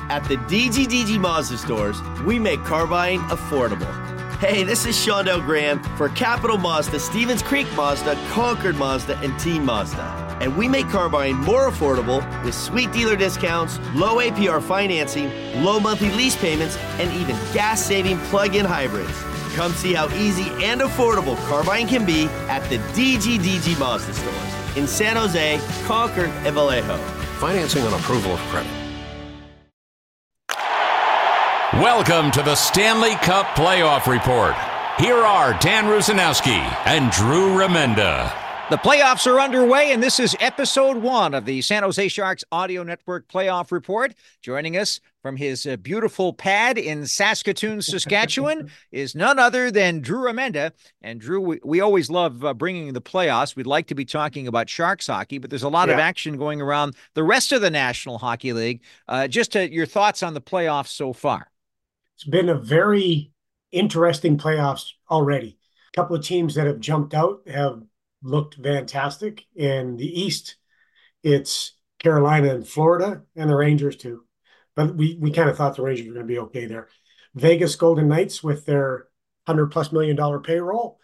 At the DGDG Mazda stores, we make car buying affordable. Hey, this is Shondell Graham for Capital Mazda, Stevens Creek Mazda, Concord Mazda, and Team Mazda. And we make car buying more affordable with sweet dealer discounts, low APR financing, low monthly lease payments, and even gas-saving plug-in hybrids. Come see how easy and affordable car buying can be at the DGDG Mazda stores in San Jose, Concord, and Vallejo. Financing on approval of credit. Welcome to the Stanley Cup Playoff Report. Here are Dan Rusanowski and Drew Remenda. The playoffs are underway, and this is episode 1 of the San Jose Sharks Audio Network Playoff Report. Joining us from his beautiful pad in Saskatoon, Saskatchewan, is none other than Drew Remenda. And Drew, we always love bringing the playoffs. We'd like to be talking about Sharks hockey, but there's a lot of action going around the rest of the National Hockey League. Your thoughts on the playoffs so far? It's been a very interesting playoffs already. A couple of teams that have jumped out have looked fantastic. In the East, it's Carolina and Florida, and the Rangers too. But we kind of thought the Rangers were going to be okay there. Vegas Golden Knights with their $100+ million payroll,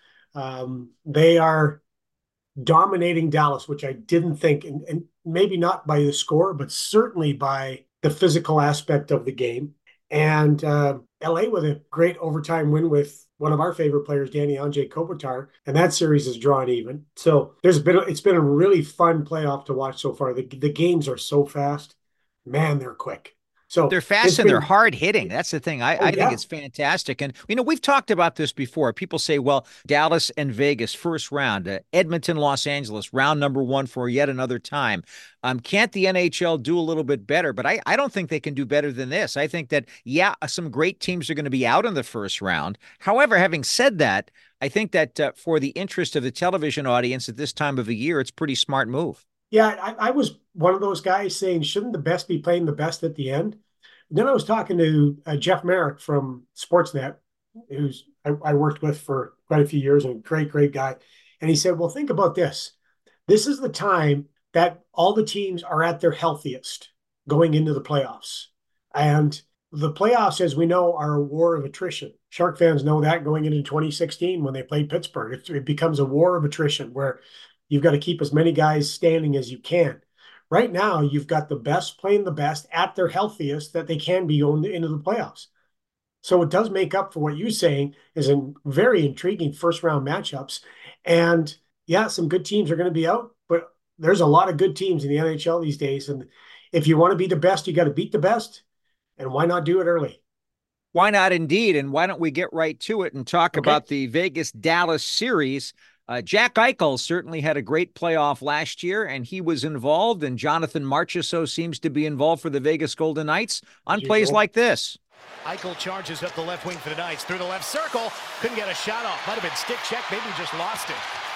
they are dominating Dallas, which I didn't think, and maybe not by the score, but certainly by the physical aspect of the game. And LA with a great overtime win with one of our favorite players, Danny Andre Kopitar, and that series is drawn even. So it's been a really fun playoff to watch so far. The games are so fast, man, they're quick. So they're fast and they're hard hitting. That's the thing. I think it's fantastic. And, we've talked about this before. People say, well, Dallas and Vegas, first round, Edmonton, Los Angeles, round number 1 for yet another time. Can't the NHL do a little bit better? But I don't think they can do better than this. I think that, some great teams are going to be out in the first round. However, having said that, I think that for the interest of the television audience at this time of the year, it's a pretty smart move. Yeah, I was one of those guys saying, shouldn't the best be playing the best at the end? Then I was talking to Jeff Merrick from Sportsnet, who's I worked with for quite a few years, and a great guy. And he said, well, think about this. This is the time that all the teams are at their healthiest going into the playoffs. And the playoffs, as we know, are a war of attrition. Shark fans know that going into 2016 when they played Pittsburgh. It becomes a war of attrition where you've got to keep as many guys standing as you can. Right now, you've got the best playing the best at their healthiest that they can be going into the playoffs. So it does make up for what you're saying is a very intriguing first-round matchups. And, some good teams are going to be out, but there's a lot of good teams in the NHL these days. And if you want to be the best, you got to beat the best. And why not do it early? Why not indeed? And why don't we get right to it and talk about the Vegas-Dallas series? Jack Eichel certainly had a great playoff last year, and he was involved, and Jonathan Marchessault seems to be involved for the Vegas Golden Knights on plays like this. Eichel charges up the left wing for the Knights through the left circle. Couldn't get a shot off. Might have been stick check. Maybe just lost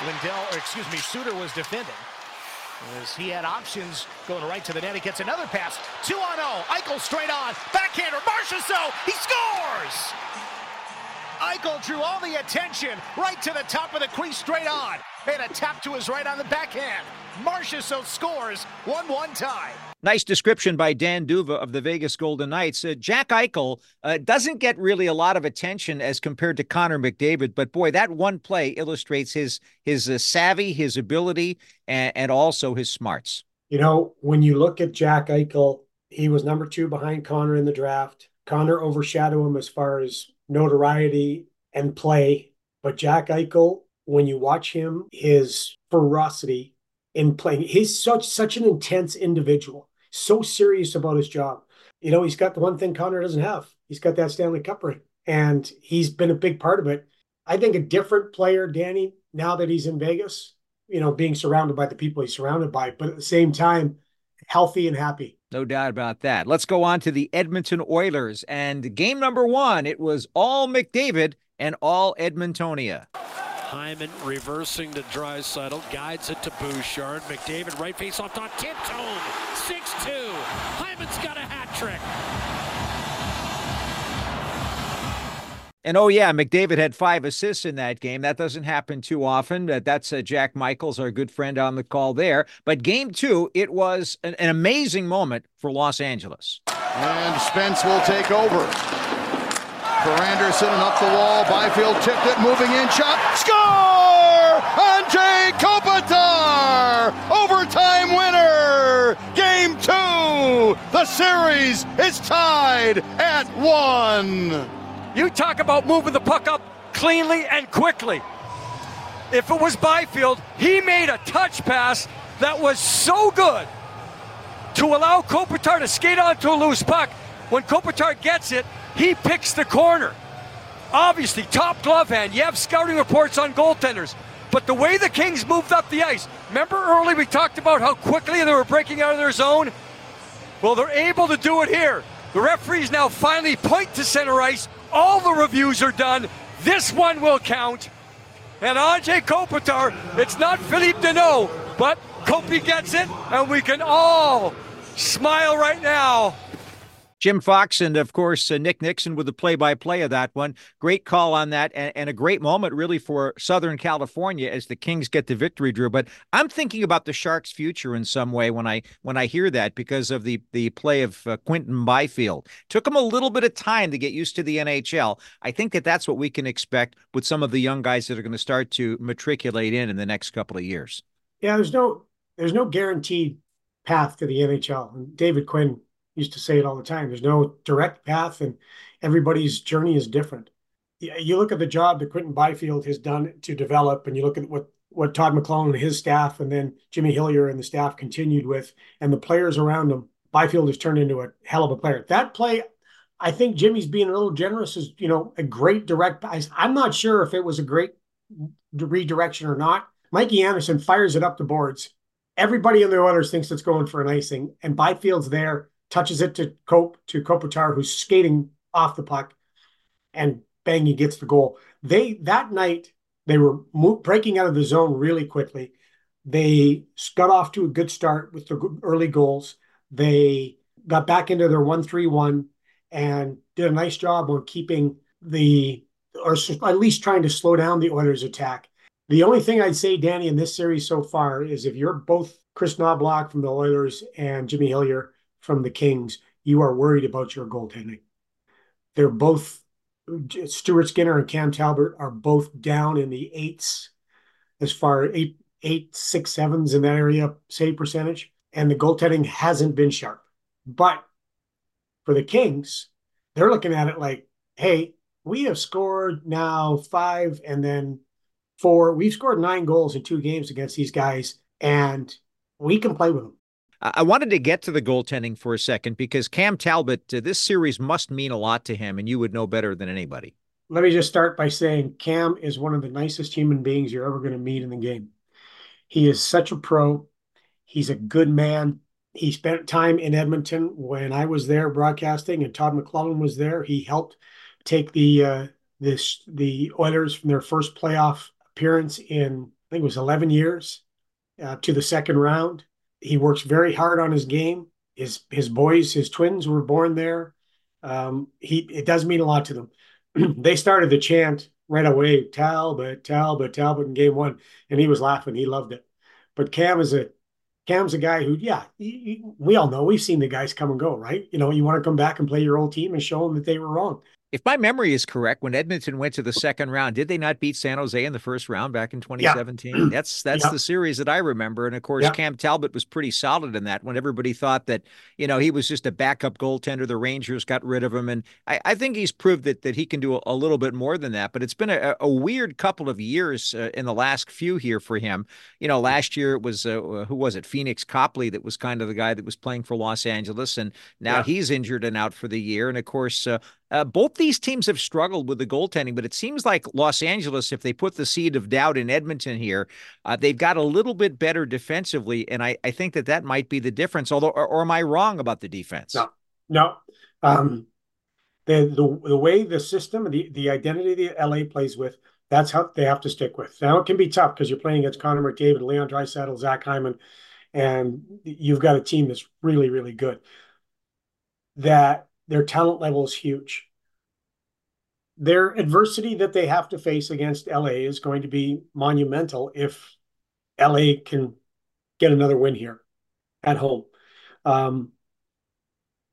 it. Suter was defending. As he had options going right to the net. He gets another pass. 2-0. Eichel straight on. Backhander. Marchessault. He scores! Eichel drew all the attention right to the top of the crease, straight on. And a tap to his right on the backhand. Marchessault scores 1-1 tie. Nice description by Dan Duva of the Vegas Golden Knights. Jack Eichel doesn't get really a lot of attention as compared to Connor McDavid, but boy, that one play illustrates his savvy, his ability, and also his smarts. When you look at Jack Eichel, he was number 2 behind Connor in the draft. Connor overshadowed him as far as notoriety and play. But Jack Eichel, when you watch him, his ferocity in playing, he's such an intense individual, so serious about his job. He's got the one thing Connor doesn't have. He's got that Stanley Cup ring, and he's been a big part of it. I think a different player, Danny, now that he's in Vegas, being surrounded by the people he's surrounded by, but at the same time, healthy and happy. No doubt about that. Let's go on to the Edmonton Oilers. And game number 1, it was all McDavid and all Edmontonia. Hyman reversing to Draisaitl, guides it to Bouchard. McDavid right face off top, tipped home. 6-2. Hyman's got a hat trick. And McDavid had 5 assists in that game. That doesn't happen too often. That's Jack Michaels, our good friend on the call there. But game 2, it was an amazing moment for Los Angeles. And Spence will take over. For Anderson and up the wall. Byfield tipped it, moving in, shot. Score! Anze Kopitar! Overtime winner! Game 2! The series is tied at 1. You talk about moving the puck up cleanly and quickly. If it was Byfield, he made a touch pass that was so good to allow Kopitar to skate onto a loose puck. When Kopitar gets it, he picks the corner. Obviously, top glove hand. You have scouting reports on goaltenders. But the way the Kings moved up the ice, remember early we talked about how quickly they were breaking out of their zone? Well, they're able to do it here. The referees now finally point to center ice. All the reviews are done. This one will count. And Anze Kopitar, it's not Philippe Deneau, but Kopi gets it, and we can all smile right now. Jim Fox and, of course, Nick Nixon with the play-by-play of that one. Great call on that, and a great moment, really, for Southern California as the Kings get the victory, Drew. But I'm thinking about the Sharks' future in some way when I hear that because of the play of Quinton Byfield. Took him a little bit of time to get used to the NHL. I think that's what we can expect with some of the young guys that are going to start to matriculate in the next couple of years. Yeah, there's no guaranteed path to the NHL. And David Quinn used to say it all the time. There's no direct path, and everybody's journey is different. You look at the job that Quinton Byfield has done to develop, and you look at what Todd McLellan and his staff, and then Jimmy Hillier and the staff continued with, and the players around him. Byfield has turned into a hell of a player. That play, I think Jimmy's being a little generous, is a great direct pass. I'm not sure if it was a great redirection or not. Mikey Anderson fires it up the boards. Everybody in the Oilers thinks it's going for an icing, and Byfield's there, touches it to Kopitar, who's skating off the puck, and bang, he gets the goal. That night, they were breaking out of the zone really quickly. They got off to a good start with the early goals. They got back into their 1-3-1 and did a nice job on keeping or at least trying to slow down the Oilers' attack. The only thing I'd say, Danny, in this series so far is if you're both Chris Knoblauch from the Oilers and Jimmy Hillier from the Kings, you are worried about your goaltending. They're both, Stuart Skinner and Cam Talbot are both down in the eights, as far as 8, 6, 7s in that area, save percentage, and the goaltending hasn't been sharp. But for the Kings, they're looking at it like, hey, we have scored now 5 and then 4. We've scored 9 goals in 2 games against these guys, and we can play with them. I wanted to get to the goaltending for a second because Cam Talbot, this series must mean a lot to him, and you would know better than anybody. Let me just start by saying Cam is one of the nicest human beings you're ever going to meet in the game. He is such a pro. He's a good man. He spent time in Edmonton when I was there broadcasting and Todd McLellan was there. He helped take the Oilers from their first playoff appearance in, I think it was 11 years, to the second round. He works very hard on his game. His boys, his twins were born there. It does mean a lot to them. They started the chant right away, Talbot, Talbot, Talbot in game 1, and he was laughing. He loved it. But Cam's a guy who, we all know. We've seen the guys come and go, right? You want to come back and play your old team and show them that they were wrong. If my memory is correct, when Edmonton went to the second round, did they not beat San Jose in the first round back in 2017? Yeah. That's the series that I remember. And of course, Cam Talbot was pretty solid in that when everybody thought that, he was just a backup goaltender. The Rangers got rid of him. And I think he's proved that he can do a little bit more than that. But it's been a weird couple of years in the last few here for him. Last year it was, who was it? Phoenix Copley that was kind of the guy that was playing for Los Angeles. And now he's injured and out for the year. And of course, both these teams have struggled with the goaltending, but it seems like Los Angeles, if they put the seed of doubt in Edmonton here, they've got a little bit better defensively, and I think that might be the difference. Although, or am I wrong about the defense? No. The way the system, the identity that LA plays with, that's how they have to stick with. Now it can be tough because you're playing against Connor McDavid, Leon Draisaitl, Zach Hyman, and you've got a team that's really, really good. That their talent level is huge. Their adversity that they have to face against LA is going to be monumental if LA can get another win here at home.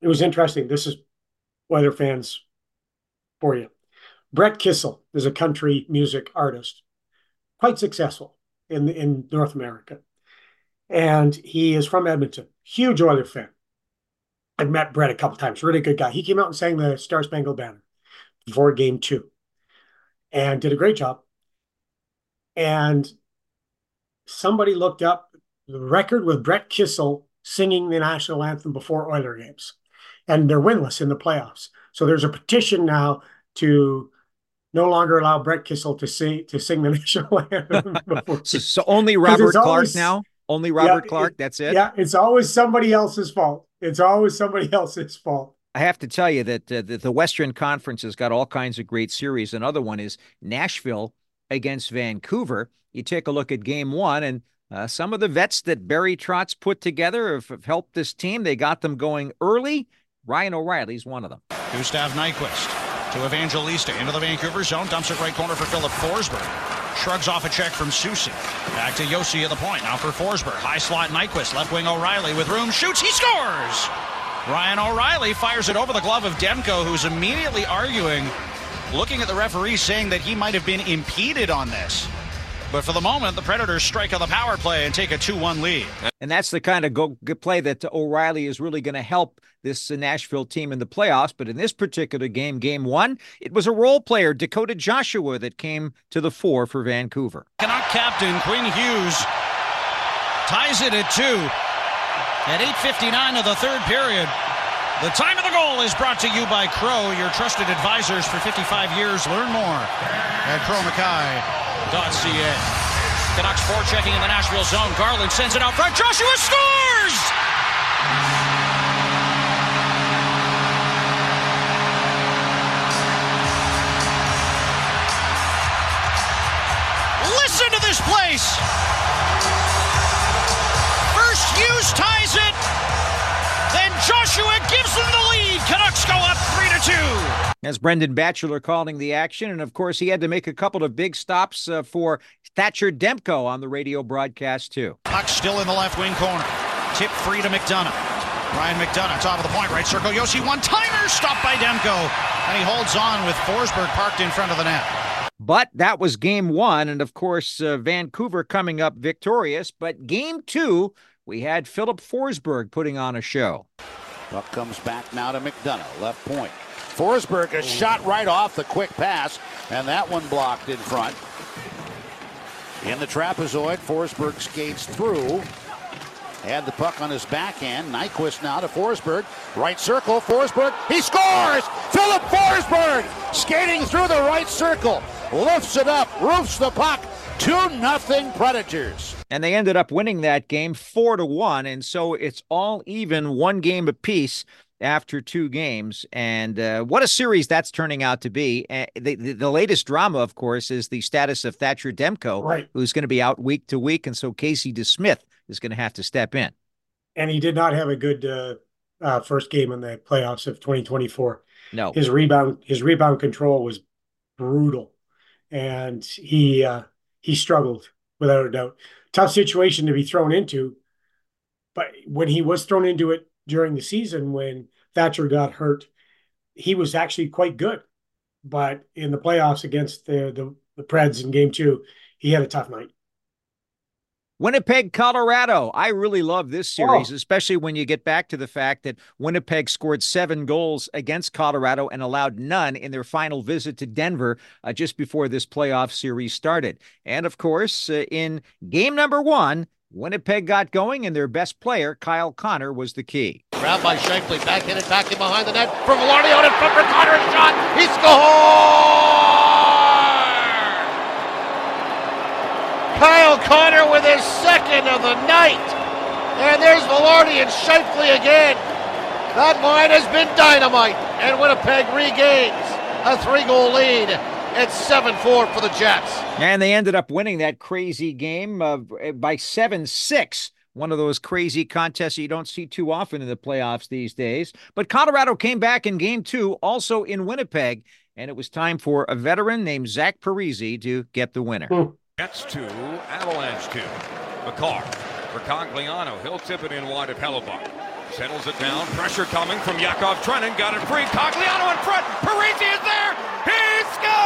it was interesting. This is Oiler fans for you. Brett Kissel is a country music artist, quite successful in North America. And he is from Edmonton, huge Oiler fan. I've met Brett a couple times, really good guy. He came out and sang the Star Spangled Banner before Game 2 and did a great job. And somebody looked up the record with Brett Kissel singing the national anthem before Oiler games. And they're winless in the playoffs. So there's a petition now to no longer allow Brett Kissel to sing the national anthem before. So only Robert Clark now? Only Robert Clark, that's it? Yeah, it's always somebody else's fault. It's always somebody else's fault. I have to tell you that the Western Conference has got all kinds of great series. Another one is Nashville against Vancouver. You take a look at Game 1, and some of the vets that Barry Trotz put together have helped this team. They got them going early. Ryan O'Reilly's one of them. Gustav Nyquist to Evangelista into the Vancouver zone. Dumps it right corner for Philip Forsberg. Shrugs off a check from Soucy. Back to Yossi at the point. Now for Forsberg. High slot Nyquist. Left wing O'Reilly with room. Shoots. He scores! Ryan O'Reilly fires it over the glove of Demko, who's immediately arguing, looking at the referee, saying that he might have been impeded on this. But for the moment, the Predators strike on the power play and take a 2-1 lead. And that's the kind of good play that O'Reilly is really going to help this Nashville team in the playoffs. But in this particular game, Game 1, it was a role player, Dakota Joshua, that came to the fore for Vancouver. Canuck captain Quinn Hughes ties it at 2 at 8:59 of the third period. The time of the goal is brought to you by Crow, your trusted advisors for 55 years. Learn more at crowmackay.ca. Canucks forechecking in the Nashville zone. Garland sends it out front. Joshua scores! Listen to this place! First Hughes ties it. Then Joshua gives them the lead. Canucks go up 3-2. As Brendan Batchelor calling the action, and of course he had to make a couple of big stops for Thatcher Demko on the radio broadcast too. Puck still in the left wing corner. Tip free to McDonough. Ryan McDonough, top of the point, right circle. Yossi, one-timer, stopped by Demko. And he holds on with Forsberg parked in front of the net. But that was Game 1, and of course Vancouver coming up victorious. But Game 2, we had Philip Forsberg putting on a show. Puck comes back now to McDonough, left point. Forsberg, a shot right off the quick pass, and that one blocked in front. In the trapezoid, Forsberg skates through. Had the puck on his backhand. Nyquist now to Forsberg. Right circle, Forsberg. He scores! Philip Forsberg skating through the right circle. Lifts it up, roofs the puck. 2-0 Predators. And they ended up winning that game 4-1, and so it's all even, one game apiece after 2 games. And what a series that's turning out to be. The latest drama, of course, is the status of Thatcher Demko, right, who's going to be out week to week, and so Casey DeSmith is going to have to step in. And he did not have a good first game in the playoffs of 2024. No. His rebound control was brutal, and he struggled without a doubt. Tough situation to be thrown into, but when he was thrown into it during the season, when Thatcher got hurt, he was actually quite good. But in the playoffs against the Preds in Game 2, he had a tough night. Winnipeg, Colorado. I really love this series, especially when you get back to the fact that Winnipeg scored 7 goals against Colorado and allowed none in their final visit to Denver just before this playoff series started. And of course, in game number 1, Winnipeg got going, and their best player, Kyle Connor, was the key. Grabbed by Scheifele, backhanded back in behind the net from Velarde out in front for Connor, shot, he scores! Kyle Connor with his second of the night. And there's Velarde and Scheifele again. That line has been dynamite. And Winnipeg regains a 3-goal lead. It's 7-4 for the Jets. And they ended up winning that crazy game by 7-6. One of those crazy contests you don't see too often in the playoffs these days. But Colorado came back in Game 2, also in Winnipeg. And it was time for a veteran named Zach Parise to get the winner. Jets 2, Avalanche 2. McCarr for Cogliano. He'll tip it in wide of Hellebuck. settles it down. Pressure coming from Yakov Trenin. Got it free. Cogliano in front. Parisi is there. He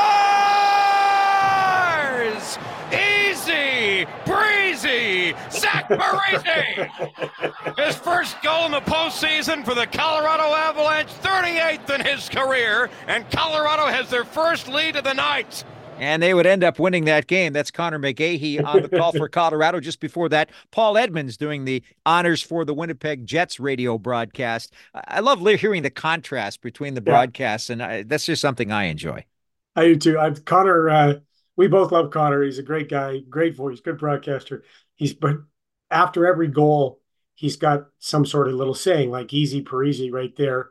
scores! Easy, breezy, Zach Parisi! His first goal in the postseason for the Colorado Avalanche, 38th in his career, and Colorado has their first lead of the night. And they would end up winning that game. That's Connor McGahey on the call for Colorado. Just before that, Paul Edmonds doing the honors for the Winnipeg Jets radio broadcast. I love hearing the contrast between the broadcasts, and that's just something I enjoy. I do too. Connor, we both love Connor. He's a great guy, great voice, good broadcaster. But after every goal, he's got some sort of little saying, like easy Parisi right there.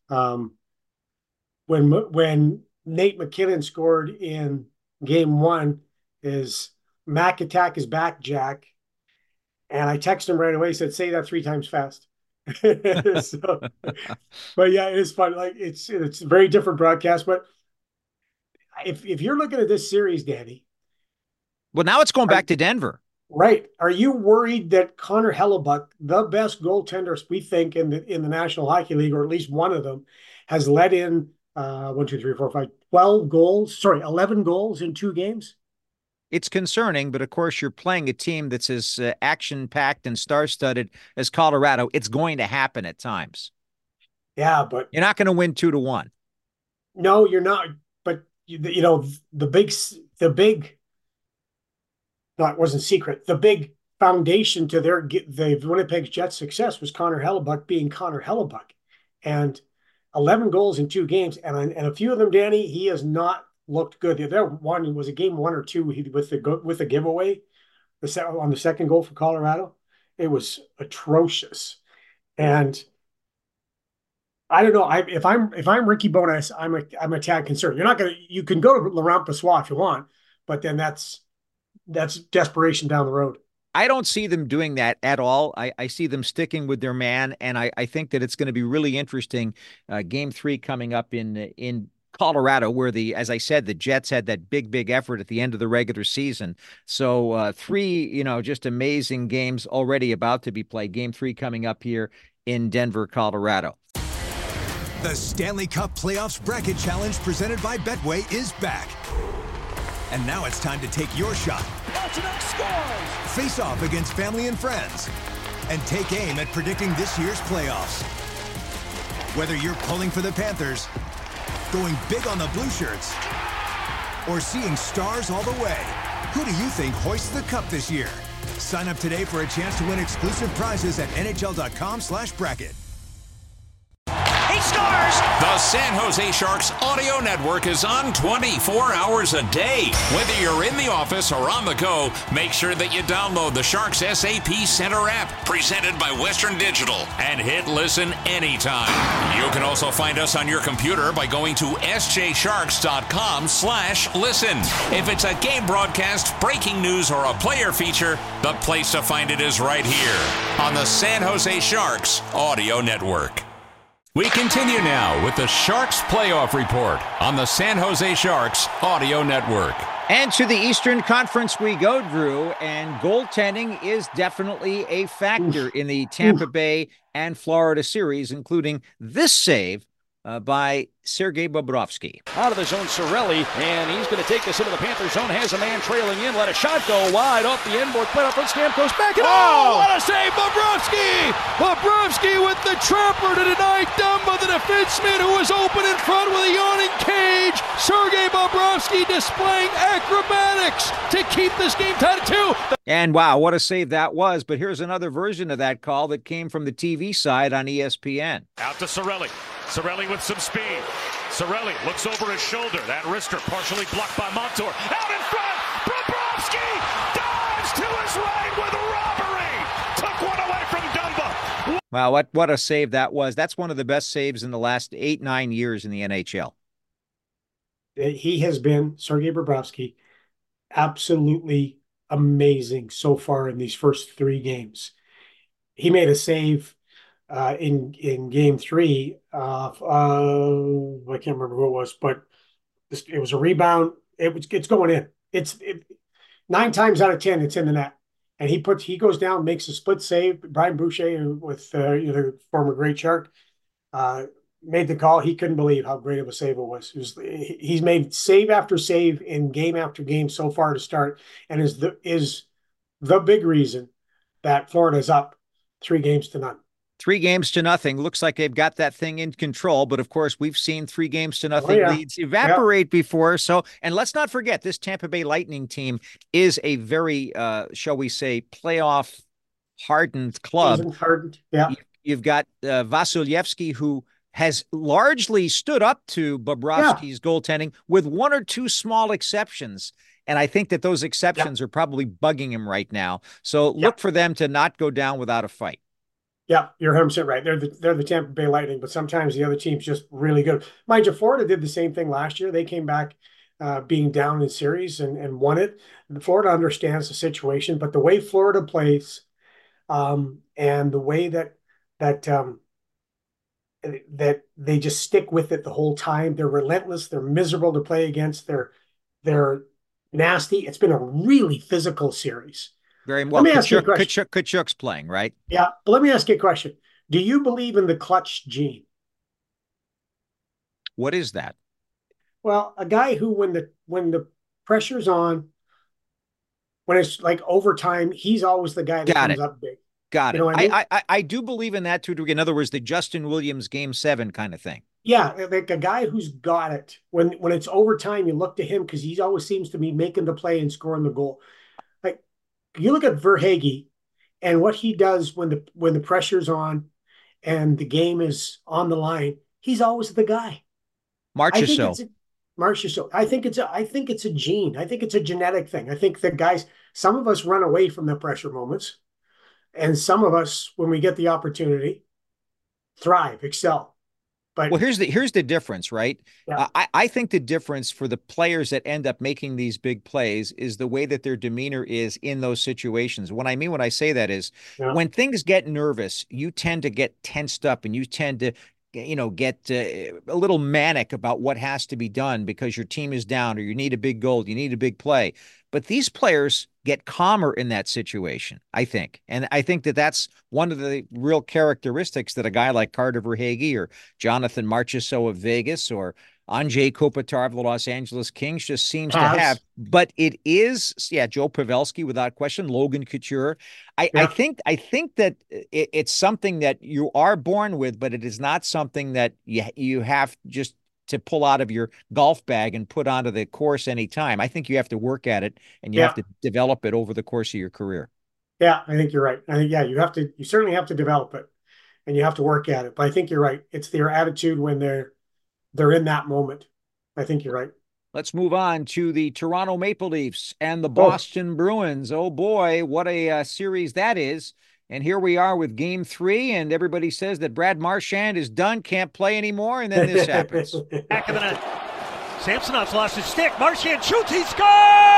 When Nate McKinnon scored in game 1, is Mac attack is back, Jack. And I texted him right away, said, say that 3 times fast. But yeah, it is fun. Like it's a very different broadcast. But if you're looking at this series, Danny. Well, now it's going back to Denver. Right. Are you worried that Connor Hellebuyck, the best goaltender we think in the National Hockey League, or at least one of them, has let in 11 goals in 2 games? It's concerning, but of course you're playing a team that's as action-packed and star-studded as Colorado. It's going to happen at times. Yeah, but you're not going to win 2-1. No, you're not. But the big. No, it wasn't secret. The big foundation to the Winnipeg Jets' success was Connor Hellebuyck being Connor Hellebuyck, and 11 goals in 2 games, and a few of them, Danny, he has not looked good. The other one was a game 1 or 2 with the giveaway, on the second goal for Colorado. It was atrocious, and I don't know. If I'm Ricky Bowness, I'm a tad concerned. You can go to Laurent Brossoit if you want, but then that's desperation down the road. I don't see them doing that at all. I see them sticking with their man, and I think that it's going to be really interesting. Game 3 coming up in Colorado, where as I said, the Jets had that big effort at the end of the regular season. So 3, just amazing games already about to be played. Game 3 coming up here in Denver, Colorado. The Stanley Cup Playoffs Bracket Challenge presented by Betway is back. And now it's time to take your shot. Scores! Face off against family and friends. And take aim at predicting this year's playoffs. Whether you're pulling for the Panthers, going big on the Blue Shirts, or seeing stars all the way, who do you think hoists the cup this year? Sign up today for a chance to win exclusive prizes at NHL.com/bracket. He scores! The San Jose Sharks audio network is on 24 hours a day. Whether you're in the office or on the go, make sure that you download the Sharks SAP Center app, presented by Western Digital, and hit listen anytime. You can also find us on your computer by going to sjsharks.com/listen. If it's a game broadcast, breaking news, or a player feature, the place to find it is right here on the San Jose Sharks audio network. We continue now with the Sharks Playoff Report on the San Jose Sharks Audio Network. And to the Eastern Conference we go, Drew, and goaltending is definitely a factor in the Tampa Bay and Florida series, including this save by Sergei Bobrovsky. Out of the zone, Cirelli, and he's going to take this into the Panther zone. Has a man trailing in. Let a shot go wide off the end board. Played off front. Stamkos back. And what a save, Bobrovsky! Bobrovsky with the trapper to deny Dumba, the defenseman who was open in front with a yawning cage. Sergei Bobrovsky displaying acrobatics to keep this game tied at 2. And wow, what a save that was. But here's another version of that call that came from the TV side on ESPN. Out to Cirelli. Cirelli with some speed. Cirelli looks over his shoulder. That wrister partially blocked by Montour. Out in front. Bobrovsky dives to his right with a robbery. Took one away from Dumba. Wow, what a save that was. That's one of the best saves in the last 8-9 years in the NHL. He has been, Sergei Bobrovsky, absolutely amazing so far in these first 3 games. He made a save in game 3. I can't remember who it was, but it was a rebound. It's going in. 9 times out of 10, it's in the net. and he goes down, makes a split save. Brian Boucher, with the former great Shark, made the call. He couldn't believe how great of a save it was. He's made save after save in game after game so far to start, and is the big reason that Florida's up 3-0. 3-0. Looks like they've got that thing in control. But of course, we've seen 3-0 leads evaporate before. So, and let's not forget, this Tampa Bay Lightning team is a very, shall we say, playoff hardened club. Hardened. Yeah. You've got Vasilevsky, who has largely stood up to Bobrovsky's goaltending, with one or two small exceptions. And I think that those exceptions are probably bugging him right now. So look for them to not go down without a fight. Yeah, you're 100% right. They're the Tampa Bay Lightning, but sometimes the other team's just really good. Mind you, Florida did the same thing last year. They came back being down in series and won it. Florida understands the situation, but the way Florida plays, and the way that they just stick with it the whole time. They're relentless. They're miserable to play against. They're nasty. It's been a really physical series. Very well. Tkachuk's playing, right? Yeah, but let me ask you a question. Do you believe in the clutch gene? What is that? Well, a guy who, when the pressure's on, when it's like overtime, he's always the guy that comes up big. Got it. I do believe in that too. In other words, the Justin Williams Game 7 kind of thing. Yeah, like a guy who's got it. When it's overtime, you look to him because he always seems to be making the play and scoring the goal. Like, you look at Verhaeghe and what he does when the pressure's on and the game is on the line. He's always the guy. Marchessault. I think it's a gene. I think it's a genetic thing. I think that guys, some of us run away from the pressure moments, and some of us, when we get the opportunity, thrive, excel. But well, here's the difference, right? Yeah. I think the difference for the players that end up making these big plays is the way that their demeanor is in those situations. What I mean when I say that is when things get nervous, you tend to get tensed up and you tend to get a little manic about what has to be done because your team is down or you need a big goal, you need a big play. But these players get calmer in that situation, I think. And I think that that's one of the real characteristics that a guy like Carter Verhaeghe or Jonathan Marchessault of Vegas or Anze Kopitar of the Los Angeles Kings just seems to have. But it is, Joe Pavelski, without question, Logan Couture. I think that it's something that you are born with, but it is not something that you have just to pull out of your golf bag and put onto the course anytime. I think you have to work at it and you have to develop it over the course of your career. Yeah, I think you're right. I think, you certainly have to develop it and you have to work at it. But I think you're right. It's their attitude when they're in that moment. I think you're right. Let's move on to the Toronto Maple Leafs and the Boston Bruins. Oh boy, what a series that is. And here we are with Game 3, and everybody says that Brad Marchand is done, can't play anymore, and then this happens. Back of the net. Samsonov's lost his stick. Marchand shoots, he scores!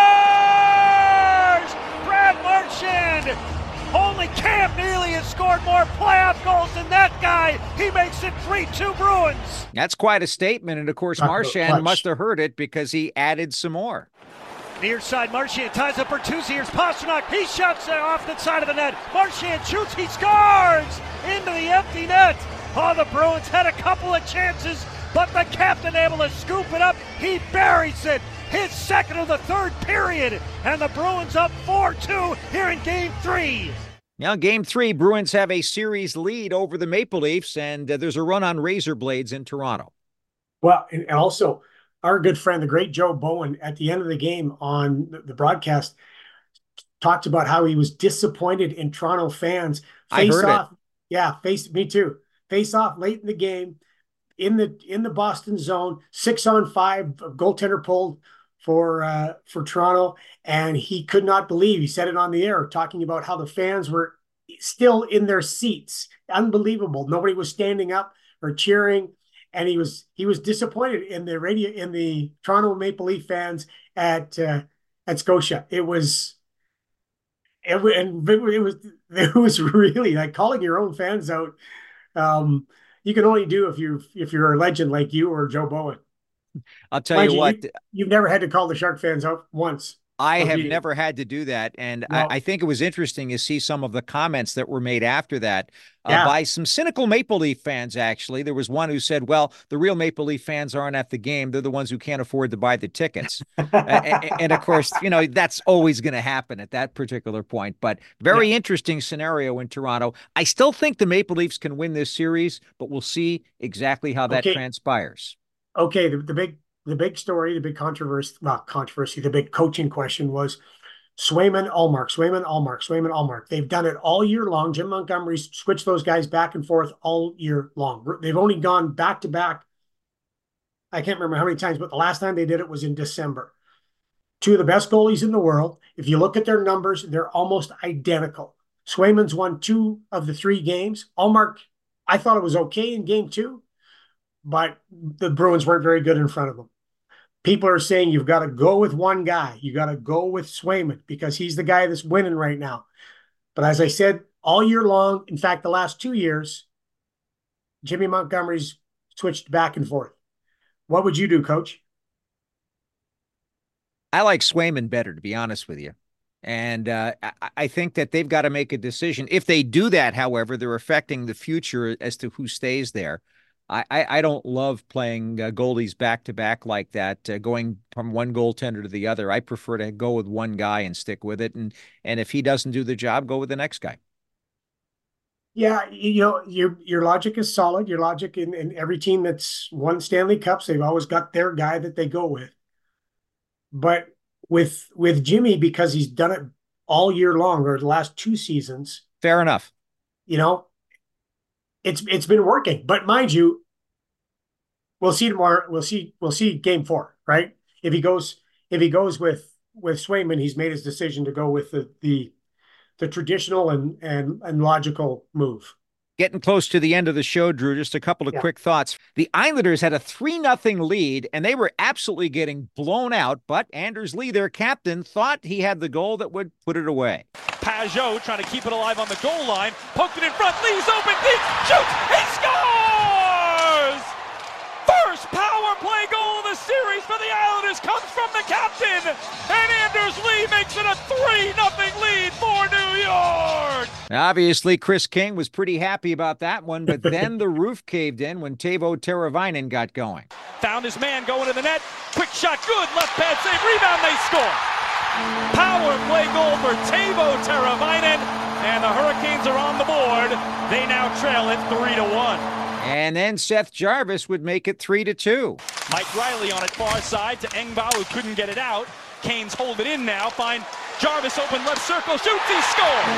Brad Marchand! Only Cam Neely has scored more playoff goals than that guy. He makes it 3-2 Bruins. That's quite a statement, and of course Marchand must have heard it because he added some more. Near side, Marchand ties up Bertuzzi. Here's Pastrnak. He shuts off the side of the net. Marchand shoots. He scores into the empty net. Oh, the Bruins had a couple of chances, but the captain able to scoop it up. He buries it. His second of the third period. And the Bruins up 4-2 here in Game 3. Now, Game 3, Bruins have a series lead over the Maple Leafs, and there's a run on razor blades in Toronto. Well, and also, our good friend, the great Joe Bowen, at the end of the game on the broadcast, talked about how he was disappointed in Toronto fans. I heard off, it. Yeah, me too. Face off late in the game, in the Boston zone, 6-on-5, goaltender pulled for Toronto, and he could not believe. He said it on the air, talking about how the fans were still in their seats. Unbelievable. Nobody was standing up or cheering. And he was disappointed in the Toronto Maple Leaf fans at Scotia. It was really like calling your own fans out. You can only do if you're a legend like you or Joe Bowen. I'll tell you what, you've never had to call the Shark fans out once. I have never had to do that. And I think it was interesting to see some of the comments that were made after that by some cynical Maple Leaf fans, actually. There was one who said, well, the real Maple Leaf fans aren't at the game. They're the ones who can't afford to buy the tickets. And of course, that's always going to happen at that particular point. But very interesting scenario in Toronto. I still think the Maple Leafs can win this series, but we'll see exactly how that transpires. Okay, the big story, the big controversy, the big coaching question was Swayman, Ullmark. They've done it all year long. Jim Montgomery's switched those guys back and forth all year long. They've only gone back to back. I can't remember how many times, but the last time they did it was in December. Two of the best goalies in the world. If you look at their numbers, they're almost identical. Swayman's won 2 of the 3 games. Ullmark, I thought it was okay in game 2, but the Bruins weren't very good in front of them. People are saying you've got to go with one guy. You got to go with Swayman because he's the guy that's winning right now. But as I said, all year long, in fact, the last 2 years, Jimmy Montgomery's switched back and forth. What would you do, Coach? I like Swayman better, to be honest with you. And I think that they've got to make a decision. If they do that, however, they're affecting the future as to who stays there. I don't love playing goalies back-to-back like that, going from one goaltender to the other. I prefer to go with one guy and stick with it. And if he doesn't do the job, go with the next guy. Yeah, your logic is solid. Your logic in every team that's won Stanley Cups, they've always got their guy that they go with. But with Jimmy, because he's done it all year long, or the last 2 seasons. Fair enough. It's been working. But mind you, we'll see tomorrow. We'll see game 4, right? If he goes with Swayman, he's made his decision to go with the traditional and logical move. Getting close to the end of the show, Drew, just a couple of quick thoughts. The Islanders had a 3-0 lead, and they were absolutely getting blown out, but Anders Lee, their captain, thought he had the goal that would put it away. Pajot trying to keep it alive on the goal line. Poked it in front. Lee's open. Deep. Shoots. He scores! First power play goal of the series for the Islanders comes from the captain. And Anders Lee makes it a 3-0 lead for New York. Obviously, Chris King was pretty happy about that one, but then the roof caved in when Teuvo Teravainen got going. Found his man going to the net. Quick shot. Good. Left pad save. Rebound. They score. Power play goal for Teuvo Teravainen, and the Hurricanes are on the board. They now trail it 3-1. And then Seth Jarvis would make it 3-2. Mike Riley on it far side to Engvall, who couldn't get it out. Canes hold it in now. Find Jarvis open left circle. Shoots. He scores.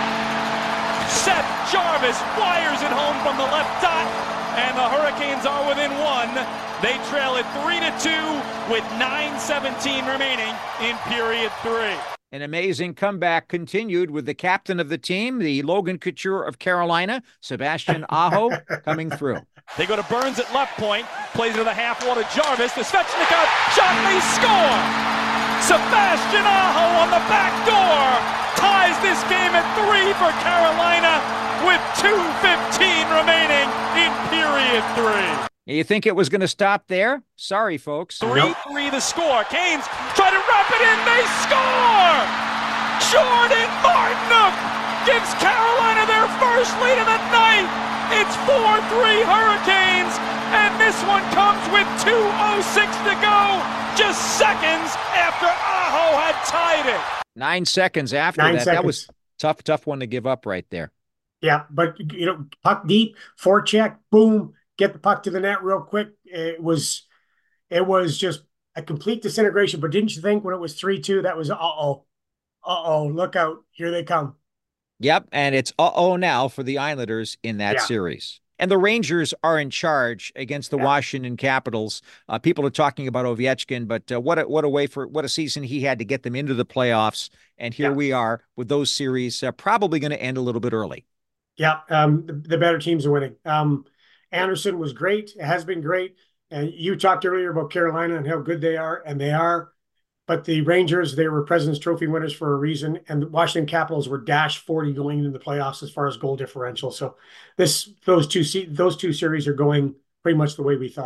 Seth Jarvis wires it home from the left dot, and the Hurricanes are within 1. They trail it 3-2 with 9:17 remaining in period 3. An amazing comeback continued with the captain of the team, the Logan Couture of Carolina, Sebastian Aho, coming through. They go to Burns at left point, plays it to the half wall to Jarvis, to Svechnikov, shot, and they score! Sebastian Aho on the back door ties this game at 3 for Carolina with 2:15 remaining in period 3. You think it was going to stop there? Sorry, folks. 3-3 the score. Canes try to wrap it in. They score! Jordan Martinook gives Carolina their first lead of the night. It's 4-3 Hurricanes, and this one comes with 2:06 to go, just seconds after Aho had tied it. 9 seconds after that. That was tough one to give up right there. Yeah, but puck deep, forecheck, boom. Get the puck to the net real quick. It was just a complete disintegration. But didn't you think when it was 3-2, that was look out, here they come. Yep, and it's now for the Islanders in that series. And the Rangers are in charge against the Washington Capitals. People are talking about Ovechkin, but what a season he had to get them into the playoffs. And here we are with those series probably going to end a little bit early. Yeah, the better teams are winning. Anderson was great. It has been great. And you talked earlier about Carolina and how good they are, and they are. But the Rangers, they were President's Trophy winners for a reason, and the Washington Capitals were -40 going into the playoffs as far as goal differential. So those two series are going pretty much the way we thought.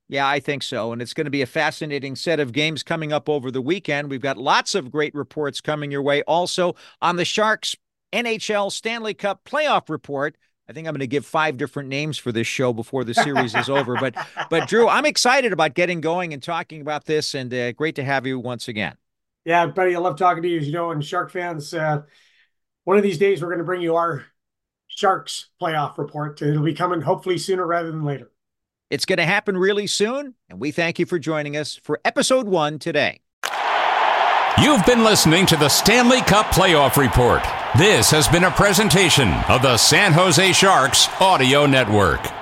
Yeah, I think so. And it's going to be a fascinating set of games coming up over the weekend. We've got lots of great reports coming your way. Also, on the Sharks NHL Stanley Cup playoff report, I think I'm going to give 5 different names for this show before the series is over. But Drew, I'm excited about getting going and talking about this, and great to have you once again. Yeah, buddy, I love talking to you, as you know, and Shark fans, one of these days we're going to bring you our Sharks playoff report. It'll be coming hopefully sooner rather than later. It's going to happen really soon, and we thank you for joining us for episode 1 today. You've been listening to the Stanley Cup Playoff Report. This has been a presentation of the San Jose Sharks Audio Network.